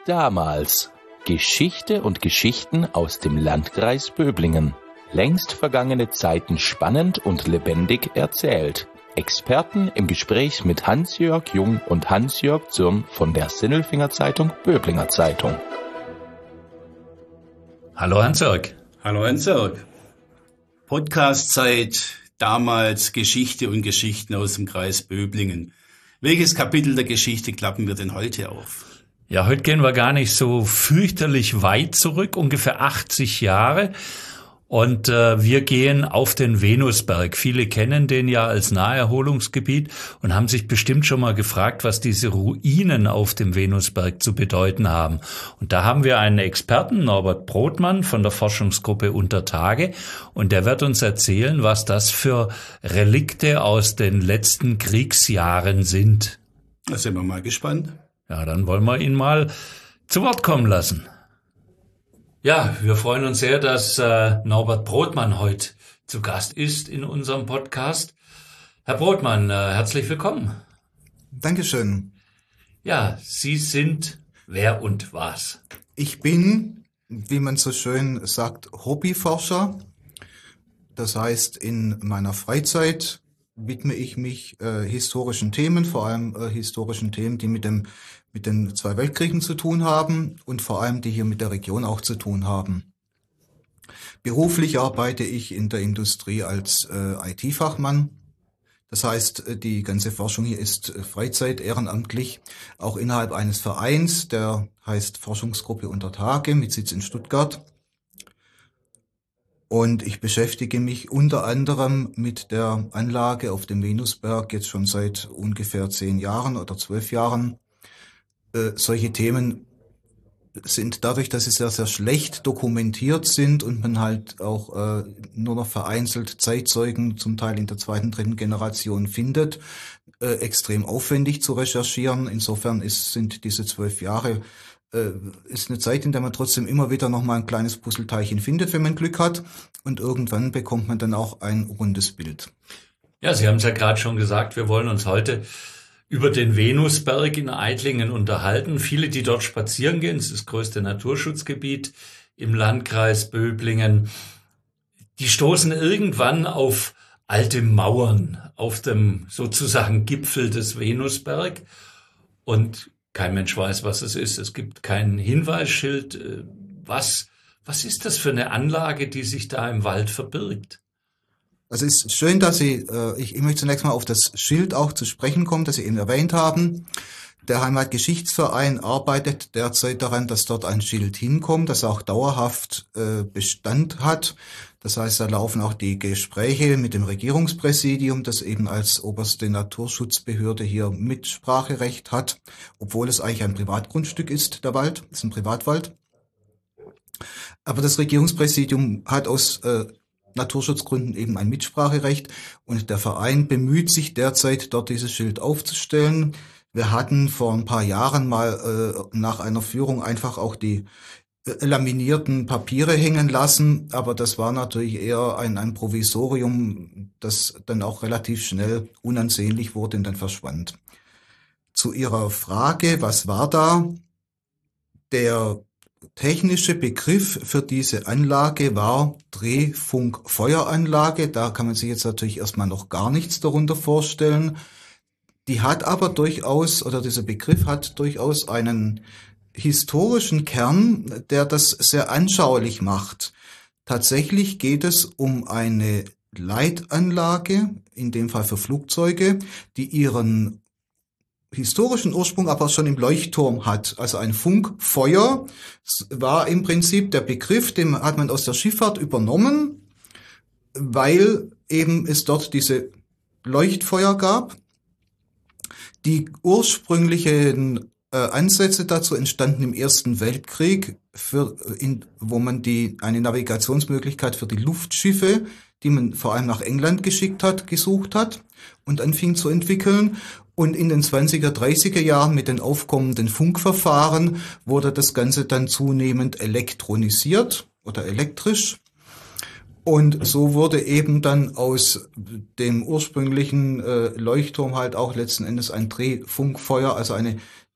Damals. Geschichte und Geschichten aus dem Landkreis Böblingen. Längst vergangene Zeiten spannend und lebendig erzählt. Experten im Gespräch mit Hans-Jörg Jung und Hans-Jörg Zürn von der Sinnelfinger Zeitung Böblinger Zeitung. Hallo Hans-Jörg. Hallo Hans-Jörg. Podcast-Zeit, damals Geschichte und Geschichten aus dem Kreis Böblingen. Welches Kapitel der Geschichte klappen wir denn heute auf? Ja, heute gehen wir gar nicht so fürchterlich weit zurück, ungefähr 80 Jahre. Und wir gehen auf den Venusberg. Viele kennen den ja als Naherholungsgebiet und haben sich bestimmt schon mal gefragt, was diese Ruinen auf dem Venusberg zu bedeuten haben. Und da haben wir einen Experten, Norbert Brodmann von der Forschungsgruppe Untertage, und der wird uns erzählen, was das für Relikte aus den letzten Kriegsjahren sind. Da sind wir mal gespannt. Ja, dann wollen wir ihn mal zu Wort kommen lassen. Ja, wir freuen uns sehr, dass Norbert Brodmann heute zu Gast ist in unserem Podcast. Herr Brodmann, herzlich willkommen. Dankeschön. Ja, Sie sind wer und was? Ich bin, wie man so schön sagt, Hobbyforscher. Das heißt, in meiner Freizeit widme ich mich historischen Themen, vor allem historischen Themen, die mit den zwei Weltkriegen zu tun haben und vor allem die hier mit der Region auch zu tun haben. Beruflich arbeite ich in der Industrie als IT-Fachmann. Das heißt, die ganze Forschung hier ist Freizeit, ehrenamtlich, auch innerhalb eines Vereins, der heißt Forschungsgruppe Untertage mit Sitz in Stuttgart. Und ich beschäftige mich unter anderem mit der Anlage auf dem Venusberg jetzt schon seit ungefähr 10 Jahren oder 12 Jahren. Solche Themen sind dadurch, dass sie sehr, sehr schlecht dokumentiert sind und man halt auch nur noch vereinzelt Zeitzeugen, zum Teil in der zweiten, dritten Generation findet, extrem aufwendig zu recherchieren. Insofern sind diese 12 Jahre ist eine Zeit, in der man trotzdem immer wieder noch mal ein kleines Puzzleteilchen findet, wenn man Glück hat. Und irgendwann bekommt man dann auch ein rundes Bild. Ja, Sie haben es ja gerade schon gesagt, wir wollen uns heute über den Venusberg in Eitlingen unterhalten. Viele, die dort spazieren gehen, es ist das größte Naturschutzgebiet im Landkreis Böblingen, die stoßen irgendwann auf alte Mauern auf dem sozusagen Gipfel des Venusberg und kein Mensch weiß, was es ist. Es gibt kein Hinweisschild. Was ist das für eine Anlage, die sich da im Wald verbirgt? Also es ist schön, dass ich möchte zunächst mal auf das Schild auch zu sprechen kommen, das Sie eben erwähnt haben. Der Heimatgeschichtsverein arbeitet derzeit daran, dass dort ein Schild hinkommt, das auch dauerhaft Bestand hat. Das heißt, da laufen auch die Gespräche mit dem Regierungspräsidium, das eben als oberste Naturschutzbehörde hier Mitspracherecht hat, obwohl es eigentlich ein Privatgrundstück ist, der Wald, das ist ein Privatwald. Aber das Regierungspräsidium hat aus Naturschutzgründen eben ein Mitspracherecht und der Verein bemüht sich derzeit, dort dieses Schild aufzustellen. Wir hatten vor ein paar Jahren mal nach einer Führung einfach auch die laminierten Papiere hängen lassen, aber das war natürlich eher ein Provisorium, das dann auch relativ schnell unansehnlich wurde und dann verschwand. Zu Ihrer Frage, was war da? Der technische Begriff für diese Anlage war Drehfunkfeueranlage. Da kann man sich jetzt natürlich erstmal noch gar nichts darunter vorstellen. Die hat aber durchaus, oder dieser Begriff hat durchaus einen historischen Kern, der das sehr anschaulich macht. Tatsächlich geht es um eine Leitanlage, in dem Fall für Flugzeuge, die ihren historischen Ursprung aber schon im Leuchtturm hat. Also ein Funkfeuer war im Prinzip der Begriff, den hat man aus der Schifffahrt übernommen, weil eben es dort diese Leuchtfeuer gab. Die ursprünglichen Ansätze dazu entstanden im Ersten Weltkrieg, wo man eine Navigationsmöglichkeit für die Luftschiffe, die man vor allem nach England geschickt hat, gesucht hat und anfing zu entwickeln. Und in den 20er, 30er Jahren mit den aufkommenden Funkverfahren wurde das Ganze dann zunehmend elektronisiert oder elektrisch. Und so wurde eben dann aus dem ursprünglichen Leuchtturm halt auch letzten Endes ein Drehfunkfeuer, also eine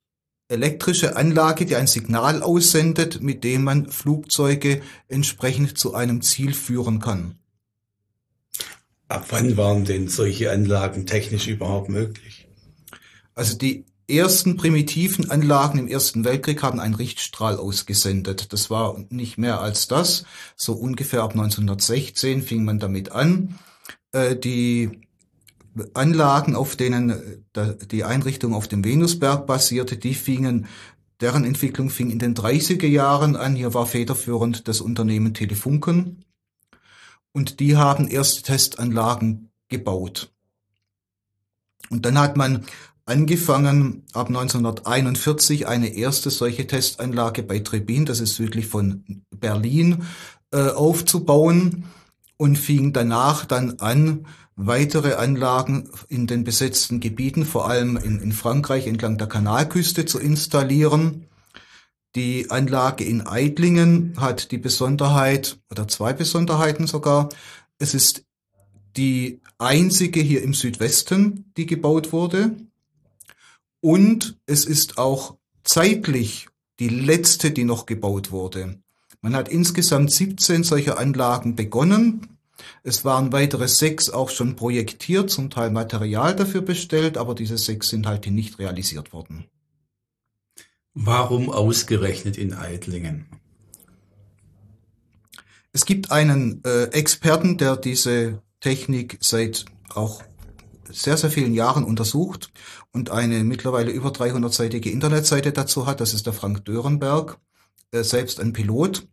elektrische Anlage, die ein Signal aussendet, mit dem man Flugzeuge entsprechend zu einem Ziel führen kann. Ab wann waren denn solche Anlagen technisch überhaupt möglich? Also die ersten primitiven Anlagen im Ersten Weltkrieg haben einen Richtstrahl ausgesendet. Das war nicht mehr als das. So ungefähr ab 1916 fing man damit an. Die Anlagen, auf denen die Einrichtung auf dem Venusberg basierte, deren Entwicklung fing in den 30er Jahren an. Hier war federführend das Unternehmen Telefunken. Und die haben erste Testanlagen gebaut. Und dann hat man angefangen, ab 1941 eine erste solche Testanlage bei Trebin, das ist südlich von Berlin, aufzubauen und fing danach dann an, weitere Anlagen in den besetzten Gebieten, vor allem in Frankreich entlang der Kanalküste, zu installieren. Die Anlage in Aidlingen hat die Besonderheit, oder zwei Besonderheiten sogar. Es ist die einzige hier im Südwesten, die gebaut wurde. Und es ist auch zeitlich die letzte, die noch gebaut wurde. Man hat insgesamt 17 solcher Anlagen begonnen. Es waren weitere 6 auch schon projektiert, zum Teil Material dafür bestellt, aber diese 6 sind halt nicht realisiert worden. Warum ausgerechnet in Aidlingen? Es gibt einen Experten, der diese Technik seit auch sehr, sehr vielen Jahren untersucht und eine mittlerweile über 300-seitige Internetseite dazu hat. Das ist der Frank Dörenberg, selbst ein Pilot.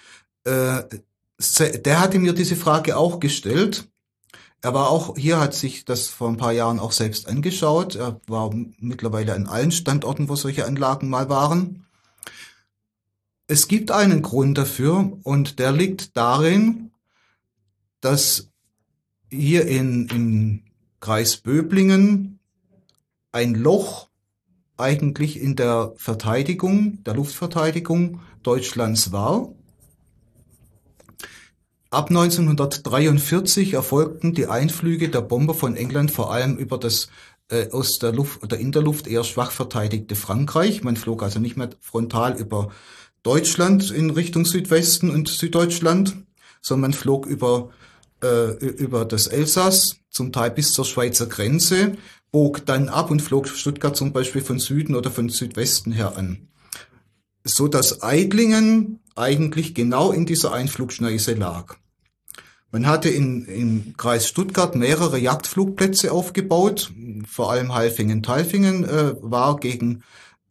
Der hatte mir diese Frage auch gestellt. Er war auch hier, hat sich das vor ein paar Jahren auch selbst angeschaut. Er war mittlerweile an allen Standorten, wo solche Anlagen mal waren. Es gibt einen Grund dafür und der liegt darin, dass hier im Kreis Böblingen ein Loch eigentlich in der Verteidigung, der Luftverteidigung Deutschlands war. Ab 1943 erfolgten die Einflüge der Bomber von England vor allem über das aus der Luft oder in der Luft eher schwach verteidigte Frankreich. Man flog also nicht mehr frontal über Deutschland in Richtung Südwesten und Süddeutschland, sondern man flog über das Elsass, zum Teil bis zur Schweizer Grenze, bog dann ab und flog Stuttgart zum Beispiel von Süden oder von Südwesten her an. So dass Aidlingen eigentlich genau in dieser Einflugschneise lag. Man hatte im Kreis Stuttgart mehrere Jagdflugplätze aufgebaut, vor allem Halfingen-Talfingen war gegen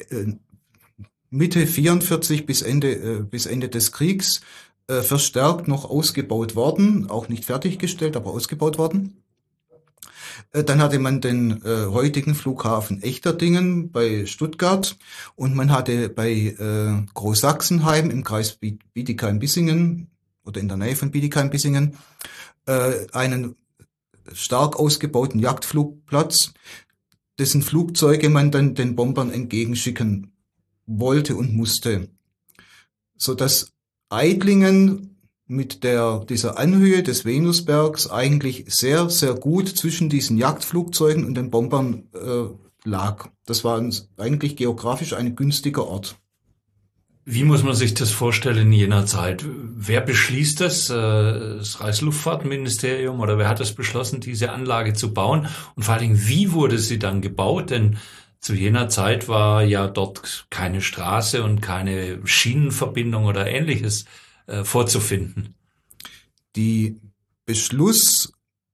Mitte 44 bis Ende des Kriegs verstärkt noch ausgebaut worden, auch nicht fertiggestellt, aber ausgebaut worden. Dann hatte man den heutigen Flughafen Echterdingen bei Stuttgart und man hatte bei Großsachsenheim im Kreis Bietigheim-Bissingen oder in der Nähe von Bietigheim-Bissingen einen stark ausgebauten Jagdflugplatz, dessen Flugzeuge man dann den Bombern entgegenschicken wollte und musste, so dass Aidlingen mit dieser Anhöhe des Venusbergs eigentlich sehr, sehr gut zwischen diesen Jagdflugzeugen und den Bombern lag. Das war eigentlich geografisch ein günstiger Ort. Wie muss man sich das vorstellen in jener Zeit? Wer beschließt das? Das Reichsluftfahrtministerium oder wer hat das beschlossen, diese Anlage zu bauen? Und vor allen Dingen, wie wurde sie dann gebaut? Denn zu jener Zeit war ja dort keine Straße und keine Schienenverbindung oder Ähnliches vorzufinden. Die Beschlusskette,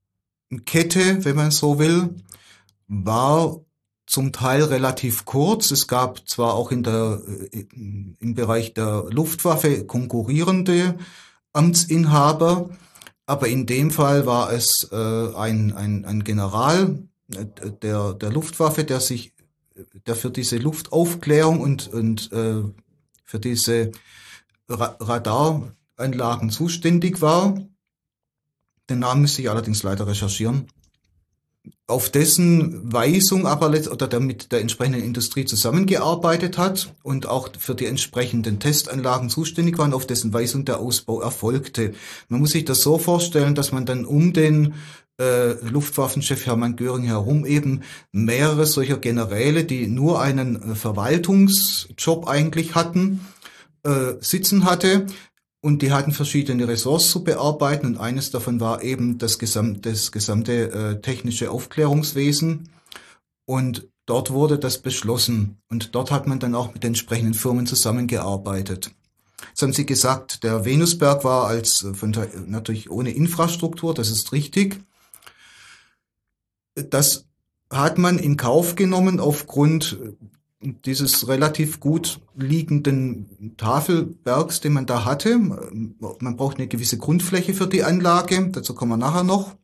wenn man so will, war zum Teil relativ kurz. Es gab zwar auch im Bereich der Luftwaffe konkurrierende Amtsinhaber, aber in dem Fall war es ein General der Luftwaffe, der für diese Luftaufklärung und für diese Radaranlagen zuständig war. Den Namen müsste ich allerdings leider recherchieren. Auf dessen Weisung aber oder der mit der entsprechenden Industrie zusammengearbeitet hat und auch für die entsprechenden Testanlagen zuständig war und auf dessen Weisung der Ausbau erfolgte. Man muss sich das so vorstellen, dass man dann um den Luftwaffenchef Hermann Göring herum eben mehrere solcher Generäle, die nur einen Verwaltungsjob eigentlich hatten, sitzen hatte. Und die hatten verschiedene Ressorts zu bearbeiten. Und eines davon war eben das gesamte technische Aufklärungswesen. Und dort wurde das beschlossen. Und dort hat man dann auch mit entsprechenden Firmen zusammengearbeitet. Jetzt haben Sie gesagt, der Venusberg war natürlich ohne Infrastruktur, das ist richtig. Das hat man in Kauf genommen aufgrund dieses relativ gut liegenden Tafelbergs, den man da hatte. Man braucht eine gewisse Grundfläche für die Anlage, dazu kommen wir nachher noch.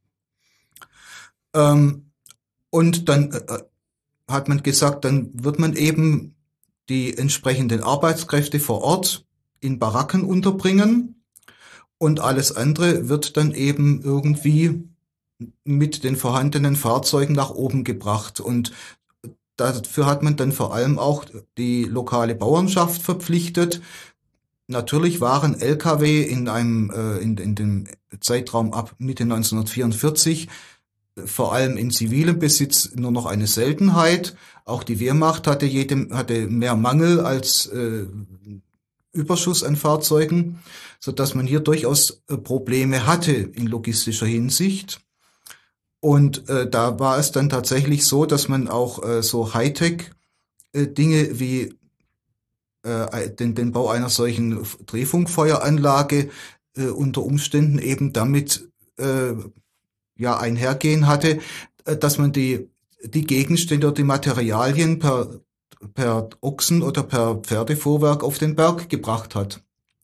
Und dann hat man gesagt, dann wird man eben die entsprechenden Arbeitskräfte vor Ort in Baracken unterbringen und alles andere wird dann eben irgendwie mit den vorhandenen Fahrzeugen nach oben gebracht. Und dafür hat man dann vor allem auch die lokale Bauernschaft verpflichtet. Natürlich waren Lkw in dem Zeitraum ab Mitte 1944 vor allem in zivilem Besitz nur noch eine Seltenheit. Auch die Wehrmacht hatte mehr Mangel als Überschuss an Fahrzeugen, so dass man hier durchaus Probleme hatte in logistischer Hinsicht. Und da war es dann tatsächlich so, dass man auch so Hightech-Dinge wie den Bau einer solchen Drehfunkfeueranlage unter Umständen eben damit einhergehen hatte, dass man die Gegenstände oder die Materialien per Ochsen oder per Pferdefuhrwerk auf den Berg gebracht hat.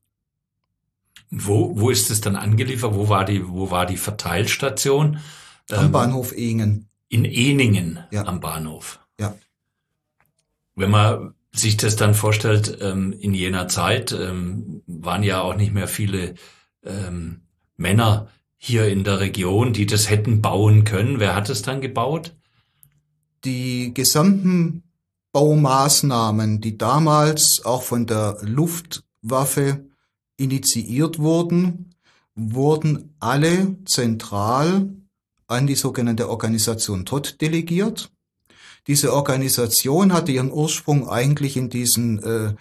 Wo ist es dann angeliefert? Wo war die Verteilstation? Am Bahnhof Ehingen. In Ehningen ja. Am Bahnhof. Ja. Wenn man sich das dann vorstellt, in jener Zeit waren ja auch nicht mehr viele Männer hier in der Region, die das hätten bauen können. Wer hat es dann gebaut? Die gesamten Baumaßnahmen, die damals auch von der Luftwaffe initiiert wurden alle zentral an die sogenannte Organisation Todt delegiert. Diese Organisation hatte ihren Ursprung eigentlich in diesen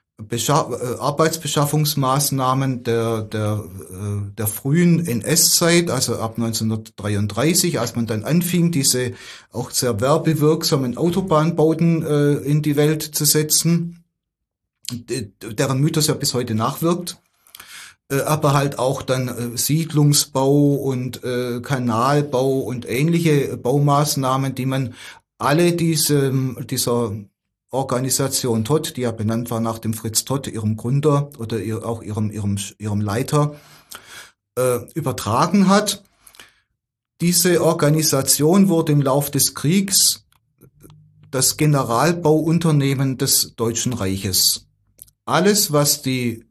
Arbeitsbeschaffungsmaßnahmen der frühen NS-Zeit, also ab 1933, als man dann anfing, diese auch sehr werbewirksamen Autobahnbauten in die Welt zu setzen, deren Mythos ja bis heute nachwirkt, aber halt auch dann Siedlungsbau und Kanalbau und ähnliche Baumaßnahmen, die man alle dieser Organisation Todt, die ja benannt war nach dem Fritz Todt, ihrem Gründer oder auch ihrem Leiter, übertragen hat. Diese Organisation wurde im Lauf des Kriegs das Generalbauunternehmen des Deutschen Reiches. Alles, was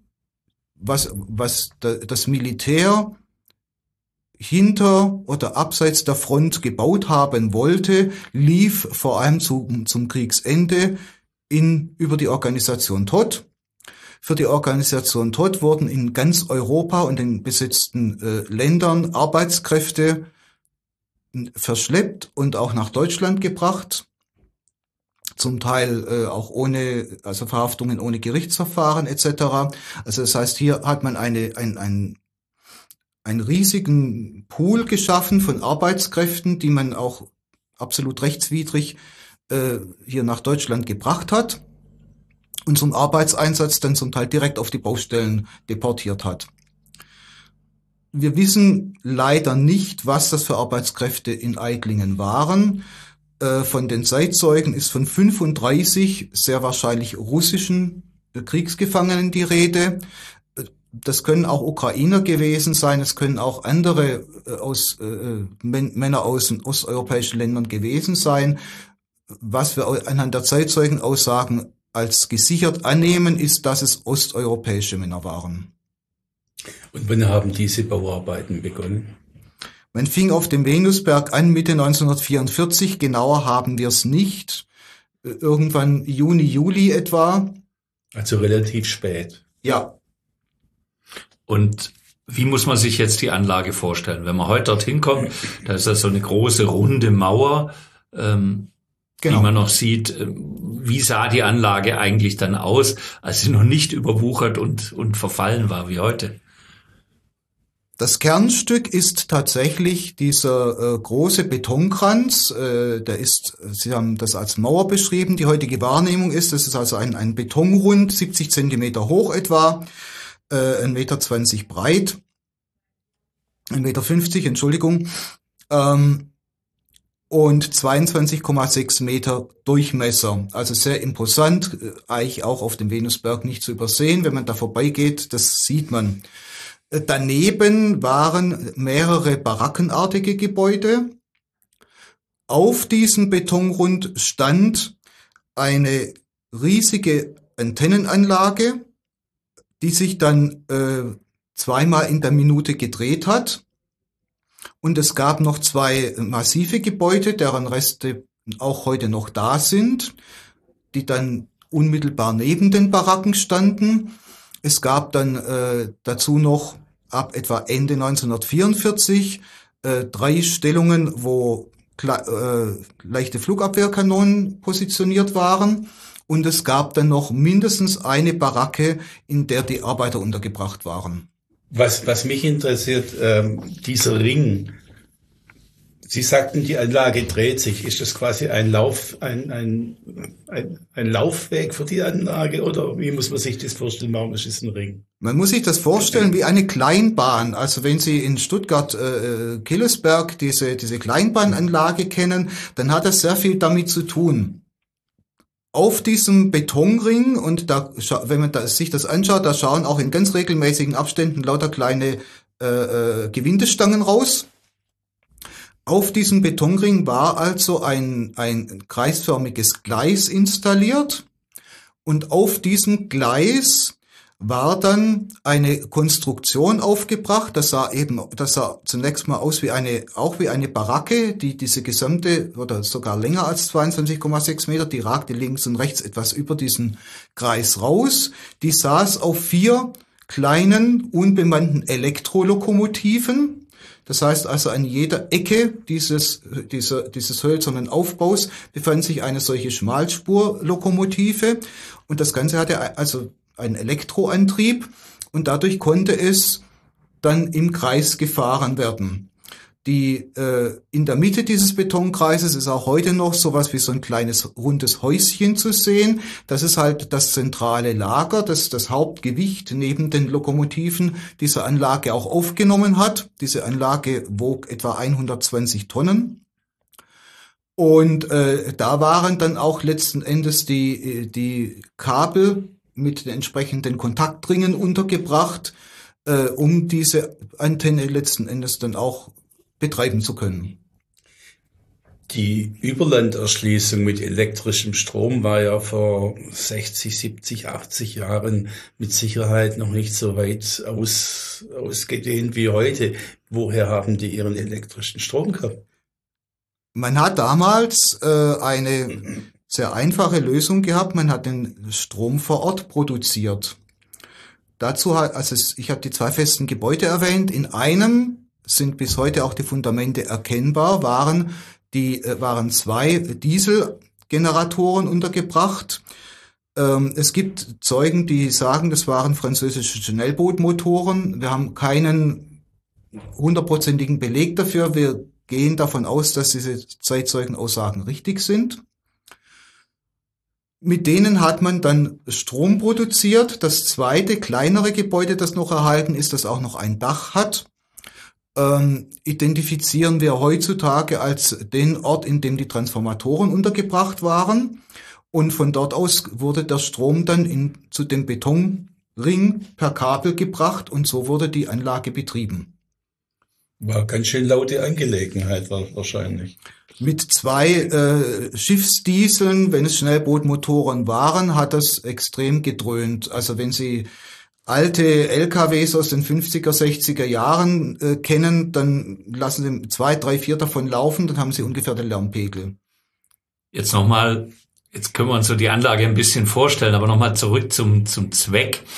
das Militär hinter oder abseits der Front gebaut haben wollte, lief vor allem zum Kriegsende über die Organisation Todt. Für die Organisation Todt wurden in ganz Europa und den besetzten Ländern Arbeitskräfte verschleppt und auch nach Deutschland gebracht. Zum Teil auch also Verhaftungen ohne Gerichtsverfahren etc. Also das heißt, hier hat man einen riesigen Pool geschaffen von Arbeitskräften, die man auch absolut rechtswidrig hier nach Deutschland gebracht hat und zum Arbeitseinsatz dann zum Teil direkt auf die Baustellen deportiert hat. Wir wissen leider nicht, was das für Arbeitskräfte in Eitlingen waren. Von den Zeitzeugen ist von 35 sehr wahrscheinlich russischen Kriegsgefangenen die Rede. Das können auch Ukrainer gewesen sein, es können auch andere Männer aus osteuropäischen Ländern gewesen sein. Was wir anhand der Zeitzeugenaussagen als gesichert annehmen, ist, dass es osteuropäische Männer waren. Und wann haben diese Bauarbeiten begonnen? Man fing auf dem Venusberg an Mitte 1944, genauer haben wir es nicht. Irgendwann Juni, Juli etwa. Also relativ spät. Ja. Und Wie muss man sich jetzt die Anlage vorstellen? Wenn man heute dorthin kommt, da ist das so eine große runde Mauer, die man noch sieht. Wie sah die Anlage eigentlich dann aus, als sie noch nicht überwuchert und verfallen war wie heute? Das Kernstück ist tatsächlich dieser große Betonkranz. Sie haben das als Mauer beschrieben. Die heutige Wahrnehmung ist, das ist also ein Betonrund, 70 Zentimeter hoch etwa, 1,20 Meter breit, 1,50 Meter, Entschuldigung, und 22,6 Meter Durchmesser. Also sehr imposant, eigentlich auch auf dem Venusberg nicht zu übersehen. Wenn man da vorbeigeht, das sieht man. Daneben waren mehrere barackenartige Gebäude. Auf diesem Betonrund stand eine riesige Antennenanlage, die sich dann zweimal in der Minute gedreht hat. Und es gab noch zwei massive Gebäude, deren Reste auch heute noch da sind, die dann unmittelbar neben den Baracken standen. Es gab dann dazu noch ab etwa Ende 1944 3 Stellungen, wo leichte Flugabwehrkanonen positioniert waren. Und es gab dann noch mindestens eine Baracke, in der die Arbeiter untergebracht waren. Was mich interessiert, dieser Ring. Sie sagten, die Anlage dreht sich. Ist das quasi ein Laufweg für die Anlage oder wie muss man sich das vorstellen? Warum ist es ein Ring? Man muss sich das vorstellen wie eine Kleinbahn. Also wenn Sie in Stuttgart Killesberg diese Kleinbahnanlage kennen, dann hat das sehr viel damit zu tun. Auf diesem Betonring, und da, wenn man sich das anschaut, da schauen auch in ganz regelmäßigen Abständen lauter kleine Gewindestangen raus. Auf diesem Betonring war also ein kreisförmiges Gleis installiert, und auf diesem Gleis war dann eine Konstruktion aufgebracht. Das sah zunächst mal aus wie eine Baracke, diese gesamte oder sogar länger als 22,6 Meter, die ragte links und rechts etwas über diesen Kreis raus. Die saß auf 4 kleinen unbemannten Elektrolokomotiven. Das heißt also, an jeder Ecke dieses hölzernen Aufbaus befand sich eine solche Schmalspurlokomotive, und das Ganze hatte also einen Elektroantrieb, und dadurch konnte es dann im Kreis gefahren werden. In der Mitte dieses Betonkreises ist auch heute noch sowas wie so ein kleines rundes Häuschen zu sehen. Das ist halt das zentrale Lager, das Hauptgewicht neben den Lokomotiven dieser Anlage auch aufgenommen hat. Diese Anlage wog etwa 120 Tonnen. Und da waren dann auch letzten Endes die Kabel mit den entsprechenden Kontaktringen untergebracht, um diese Antenne letzten Endes dann auch betreiben zu können. Die Überlanderschließung mit elektrischem Strom war ja vor 60, 70, 80 Jahren mit Sicherheit noch nicht so weit ausgedehnt wie heute. Woher haben die ihren elektrischen Strom gehabt? Man hat damals eine sehr einfache Lösung gehabt. Man hat den Strom vor Ort produziert. Dazu ich habe die 2 festen Gebäude erwähnt. In einem sind bis heute auch die Fundamente erkennbar, waren 2 Dieselgeneratoren untergebracht. Es gibt Zeugen, die sagen, das waren französische Schnellbootmotoren. Wir haben keinen 100%igen Beleg dafür. Wir gehen davon aus, dass diese Zeitzeugenaussagen richtig sind. Mit denen hat man dann Strom produziert. Das zweite, kleinere Gebäude, das noch erhalten ist, das auch noch ein Dach hat, identifizieren wir heutzutage als den Ort, in dem die Transformatoren untergebracht waren. Und von dort aus wurde der Strom dann zu dem Betonring per Kabel gebracht, und so wurde die Anlage betrieben. War ganz schön laute Angelegenheit wahrscheinlich. Mit 2 Schiffsdieseln, wenn es Schnellbootmotoren waren, hat das extrem gedröhnt. Also wenn Sie alte LKWs aus den 50er, 60er Jahren kennen, dann lassen Sie 2, 3, 4 davon laufen, dann haben Sie ungefähr den Lärmpegel. Jetzt können wir uns so die Anlage ein bisschen vorstellen, aber nochmal zurück zum Zweck.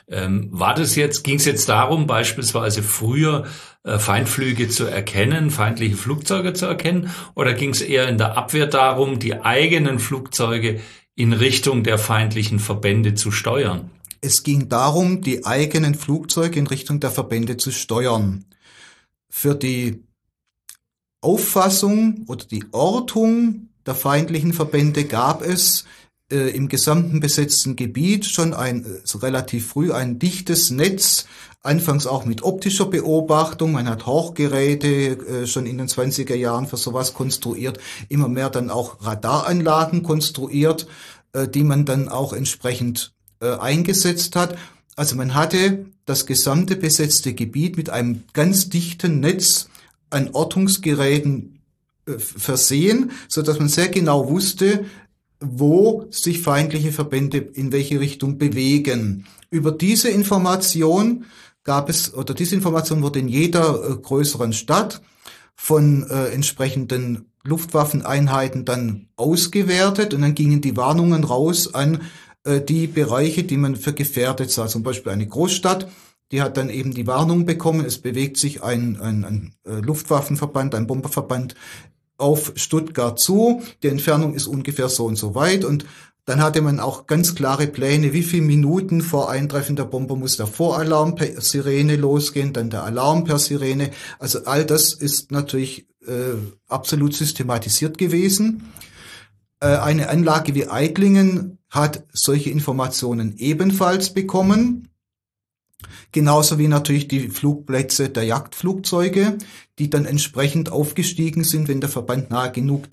Ging es jetzt darum, beispielsweise früher Feindflüge zu erkennen, feindliche Flugzeuge zu erkennen, oder ging es eher in der Abwehr darum, die eigenen Flugzeuge in Richtung der feindlichen Verbände zu steuern? Es ging darum, die eigenen Flugzeuge in Richtung der Verbände zu steuern. Für die Auffassung oder die Ortung der feindlichen Verbände gab es im gesamten besetzten Gebiet schon relativ früh ein dichtes Netz, anfangs auch mit optischer Beobachtung. Man hat Horchgeräte schon in den 20er Jahren für sowas konstruiert, immer mehr dann auch Radaranlagen konstruiert, die man dann auch entsprechend eingesetzt hat. Also man hatte das gesamte besetzte Gebiet mit einem ganz dichten Netz an Ortungsgeräten versehen, so dass man sehr genau wusste, wo sich feindliche Verbände in welche Richtung bewegen. Über diese Information diese Information wurde in jeder größeren Stadt von entsprechenden Luftwaffeneinheiten dann ausgewertet, und dann gingen die Warnungen raus an die Bereiche, die man für gefährdet sah. Zum Beispiel eine Großstadt, die hat dann eben die Warnung bekommen, es bewegt sich ein Luftwaffenverband, ein Bomberverband auf Stuttgart zu, die Entfernung ist ungefähr so und so weit, und dann hatte man auch ganz klare Pläne, wie viele Minuten vor Eintreffen der Bomber muss der Voralarm per Sirene losgehen, dann der Alarm per Sirene. Also all das ist natürlich absolut systematisiert gewesen. Eine Anlage wie Eitlingen hat solche Informationen ebenfalls bekommen. Genauso wie natürlich die Flugplätze der Jagdflugzeuge, die dann entsprechend aufgestiegen sind, wenn der Verband nahe genug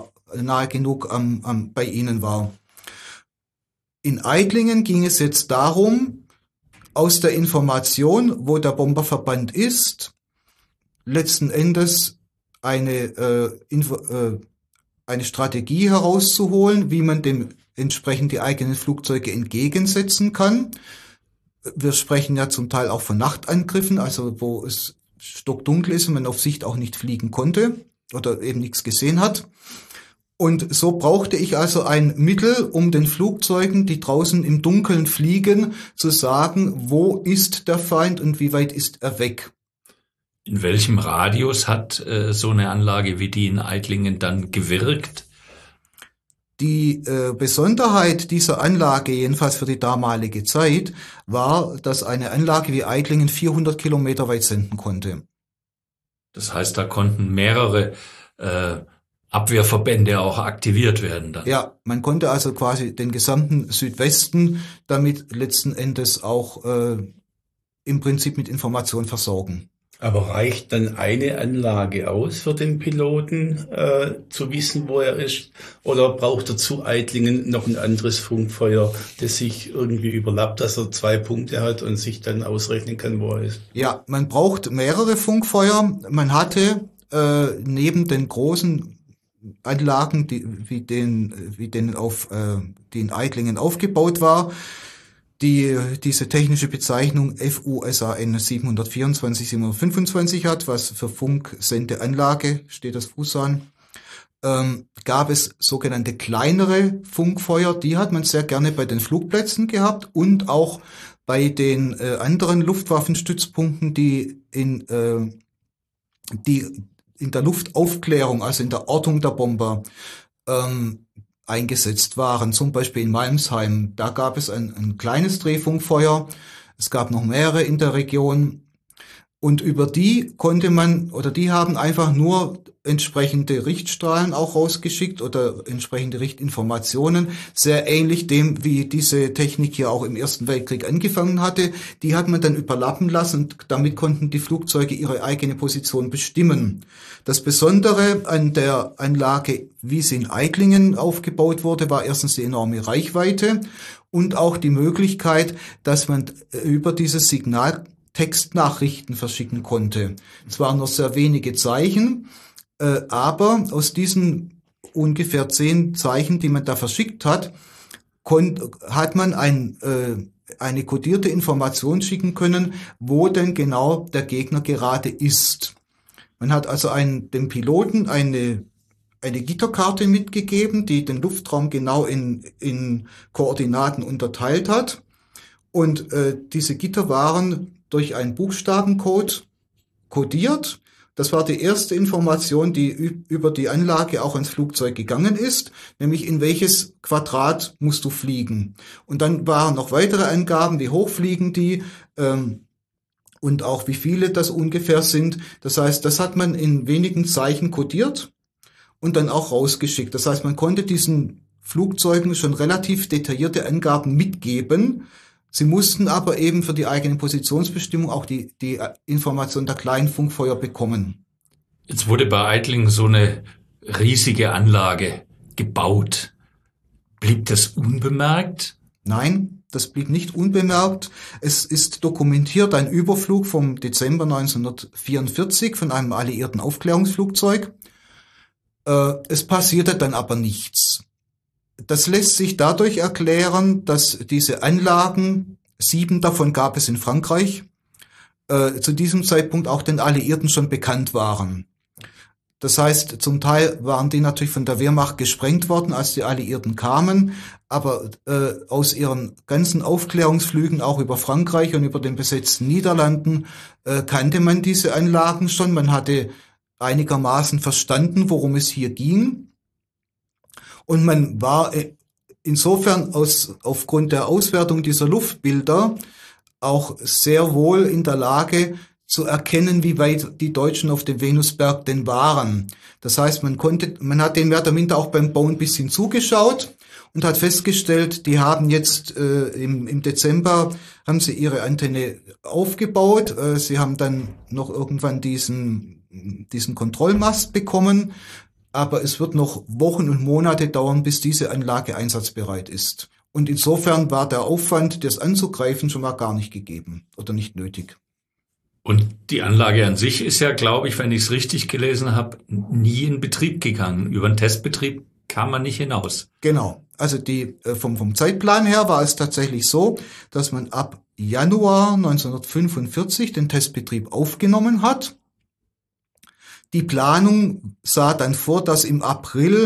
bei ihnen war. In Eitlingen ging es jetzt darum, aus der Information, wo der Bomberverband ist, letzten Endes eine Strategie herauszuholen, wie man dem entsprechend die eigenen Flugzeuge entgegensetzen kann. Wir sprechen ja zum Teil auch von Nachtangriffen, also wo es stockdunkel ist und man auf Sicht auch nicht fliegen konnte oder eben nichts gesehen hat. Und so brauchte ich also ein Mittel, um den Flugzeugen, die draußen im Dunkeln fliegen, zu sagen, wo ist der Feind und wie weit ist er weg. In welchem Radius hat so eine Anlage wie die in Eitlingen dann gewirkt? Die Besonderheit dieser Anlage, jedenfalls für die damalige Zeit, war, dass eine Anlage wie Eitlingen 400 Kilometer weit senden konnte. Das heißt, da konnten mehrere Abwehrverbände auch aktiviert werden dann. Ja, man konnte also quasi den gesamten Südwesten damit letzten Endes auch im Prinzip mit Information versorgen. Aber reicht dann eine Anlage aus für den Piloten, zu wissen, wo er ist? Oder braucht er zu Eitlingen noch ein anderes Funkfeuer, das sich irgendwie überlappt, dass er 2 Punkte hat und sich dann ausrechnen kann, wo er ist? Ja, man braucht mehrere Funkfeuer. Man hatte neben den großen Anlagen, die in Eitlingen aufgebaut war, diese technische Bezeichnung FUSAN 724, 725 hat, was für Funksendeanlage steht, das FUSAN, gab es sogenannte kleinere Funkfeuer, die hat man sehr gerne bei den Flugplätzen gehabt und auch bei den anderen Luftwaffenstützpunkten, die in der Luftaufklärung, also in der Ortung der Bomber, eingesetzt waren, zum Beispiel in Malmsheim. Da gab es ein kleines Drehfunkfeuer. Es gab noch mehrere in der Region. Und über die die haben einfach nur entsprechende Richtstrahlen auch rausgeschickt oder entsprechende Richtinformationen. Sehr ähnlich dem, wie diese Technik hier auch im Ersten Weltkrieg angefangen hatte. Die hat man dann überlappen lassen und damit konnten die Flugzeuge ihre eigene Position bestimmen. Das Besondere an der Anlage, wie sie in Eitlingen aufgebaut wurde, war erstens die enorme Reichweite und auch die Möglichkeit, dass man über dieses Signal Textnachrichten verschicken konnte. Es waren nur sehr wenige Zeichen, aber aus diesen ungefähr 10 Zeichen, die man da verschickt hat, hat man eine kodierte Information schicken können, wo denn genau der Gegner gerade ist. Man hat also dem Piloten eine Gitterkarte mitgegeben, die den Luftraum genau in Koordinaten unterteilt hat. Und diese Gitter waren durch einen Buchstabencode kodiert. Das war die erste Information, die über die Anlage auch ans Flugzeug gegangen ist, nämlich in welches Quadrat musst du fliegen. Und dann waren noch weitere Angaben, wie hoch fliegen die und auch wie viele das ungefähr sind. Das heißt, das hat man in wenigen Zeichen kodiert und dann auch rausgeschickt. Das heißt, man konnte diesen Flugzeugen schon relativ detaillierte Angaben mitgeben. Sie mussten aber eben für die eigene Positionsbestimmung auch die Information der Kleinfunkfeuer bekommen. Jetzt wurde bei Eitling so eine riesige Anlage gebaut. Blieb das unbemerkt? Nein, das blieb nicht unbemerkt. Es ist dokumentiert ein Überflug vom Dezember 1944 von einem alliierten Aufklärungsflugzeug. Es passierte dann aber nichts. Das lässt sich dadurch erklären, dass diese Anlagen, 7 davon gab es in Frankreich, zu diesem Zeitpunkt auch den Alliierten schon bekannt waren. Das heißt, zum Teil waren die natürlich von der Wehrmacht gesprengt worden, als die Alliierten kamen, aber aus ihren ganzen Aufklärungsflügen auch über Frankreich und über den besetzten Niederlanden kannte man diese Anlagen schon. Man hatte einigermaßen verstanden, worum es hier ging. Und man war insofern aufgrund der Auswertung dieser Luftbilder auch sehr wohl in der Lage zu erkennen, wie weit die Deutschen auf dem Venusberg denn waren. Das heißt, man hat denen mehr oder minder auch beim Bauen ein bisschen zugeschaut und hat festgestellt, die haben jetzt im Dezember haben sie ihre Antenne aufgebaut. Sie haben dann noch irgendwann diesen Kontrollmast bekommen. Aber es wird noch Wochen und Monate dauern, bis diese Anlage einsatzbereit ist. Und insofern war der Aufwand, das anzugreifen, schon mal gar nicht gegeben oder nicht nötig. Und die Anlage an sich ist ja, glaube ich, wenn ich es richtig gelesen habe, nie in Betrieb gegangen. Über einen Testbetrieb kam man nicht hinaus. Genau. Also vom Zeitplan her war es tatsächlich so, dass man ab Januar 1945 den Testbetrieb aufgenommen hat. Die Planung sah dann vor, dass im April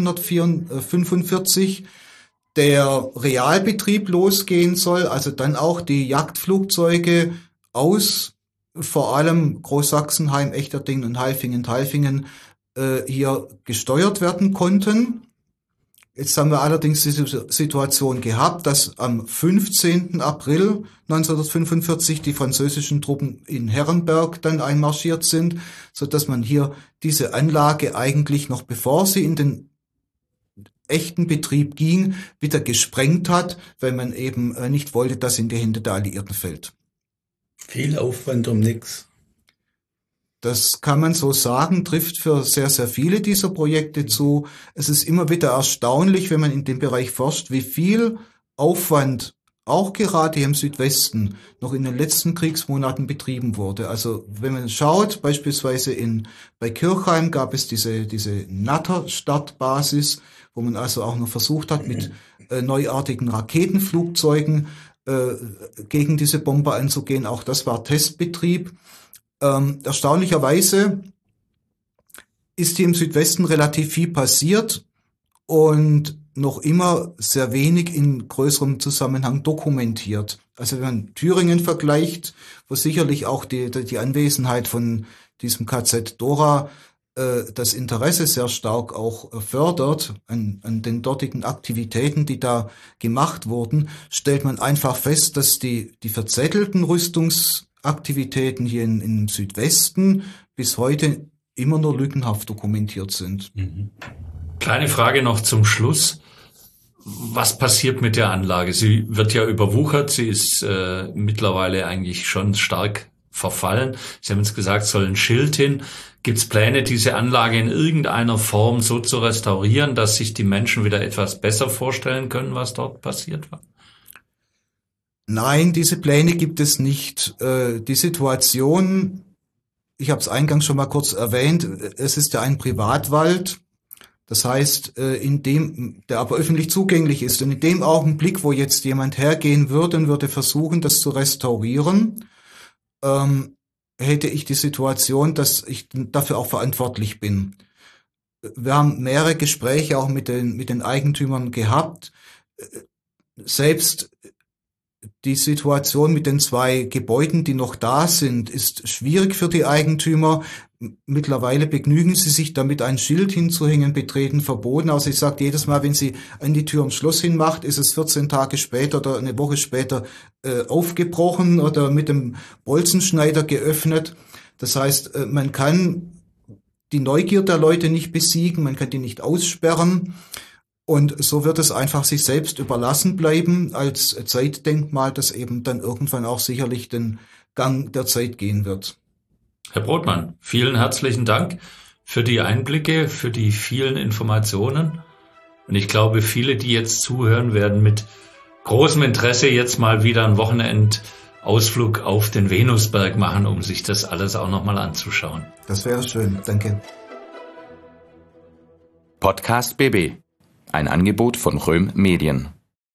1945 der Realbetrieb losgehen soll, also dann auch die Jagdflugzeuge aus vor allem Großsachsenheim, Echterdingen und Halfingen hier gesteuert werden konnten. Jetzt haben wir allerdings die Situation gehabt, dass am 15. April 1945 die französischen Truppen in Herrenberg dann einmarschiert sind, so dass man hier diese Anlage eigentlich noch bevor sie in den echten Betrieb ging, wieder gesprengt hat, weil man eben nicht wollte, dass in die Hände der Alliierten fällt. Viel Aufwand um nichts. Das kann man so sagen, trifft für sehr, sehr viele dieser Projekte zu. Es ist immer wieder erstaunlich, wenn man in dem Bereich forscht, wie viel Aufwand auch gerade hier im Südwesten noch in den letzten Kriegsmonaten betrieben wurde. Also wenn man schaut, beispielsweise bei Kirchheim gab es diese Natter-Startbasis, wo man also auch noch versucht hat, mit neuartigen Raketenflugzeugen gegen diese Bomber anzugehen. Auch das war Testbetrieb. Erstaunlicherweise ist hier im Südwesten relativ viel passiert und noch immer sehr wenig in größerem Zusammenhang dokumentiert. Also wenn man Thüringen vergleicht, wo sicherlich auch die Anwesenheit von diesem KZ Dora das Interesse sehr stark auch fördert an den dortigen Aktivitäten, die da gemacht wurden, stellt man einfach fest, dass die verzettelten Rüstungsaktivitäten hier im Südwesten bis heute immer nur lückenhaft dokumentiert sind. Kleine Frage noch zum Schluss. Was passiert mit der Anlage? Sie wird ja überwuchert, sie ist mittlerweile eigentlich schon stark verfallen. Sie haben jetzt gesagt, es soll ein Schild hin. Gibt es Pläne, diese Anlage in irgendeiner Form so zu restaurieren, dass sich die Menschen wieder etwas besser vorstellen können, was dort passiert war? Nein, diese Pläne gibt es nicht. Die Situation, ich habe es eingangs schon mal kurz erwähnt, es ist ja ein Privatwald. Das heißt, der aber öffentlich zugänglich ist. Und in dem Augenblick, wo jetzt jemand hergehen würde und würde versuchen, das zu restaurieren, hätte ich die Situation, dass ich dafür auch verantwortlich bin. Wir haben mehrere Gespräche auch mit den Eigentümern gehabt. Selbst Die Situation mit den 2 Gebäuden, die noch da sind, ist schwierig für die Eigentümer. Mittlerweile begnügen sie sich damit, ein Schild hinzuhängen, betreten verboten. Also ich sage jedes Mal, wenn sie an die Tür ein Schloss hinmacht, ist es 14 Tage später oder eine Woche später aufgebrochen oder mit dem Bolzenschneider geöffnet. Das heißt, man kann die Neugier der Leute nicht besiegen, man kann die nicht aussperren. Und so wird es einfach sich selbst überlassen bleiben als Zeitdenkmal, das eben dann irgendwann auch sicherlich den Gang der Zeit gehen wird. Herr Brodmann, vielen herzlichen Dank für die Einblicke, für die vielen Informationen. Und ich glaube, viele, die jetzt zuhören, werden mit großem Interesse jetzt mal wieder einen Wochenendausflug auf den Venusberg machen, um sich das alles auch nochmal anzuschauen. Das wäre schön, danke. Podcast BB. Ein Angebot von Röhm Medien.